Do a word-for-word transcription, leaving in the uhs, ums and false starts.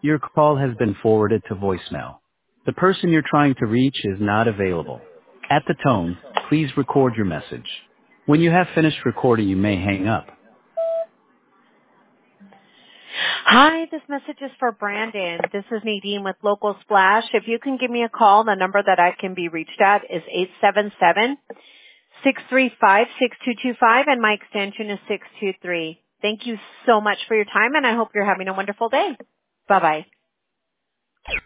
Your call has been forwarded to voicemail. The person you're trying to reach is not available. At the tone, please record your message. When you have finished recording, you may hang up. Hi, this message is for Brandon. This is Nadine with Local Splash. If you can give me a call, the number that I can be reached at is eight seven seven, six three five, six two two five, and my extension is six two three. Thank you so much for your time, and I hope you're having a wonderful day. Bye-bye.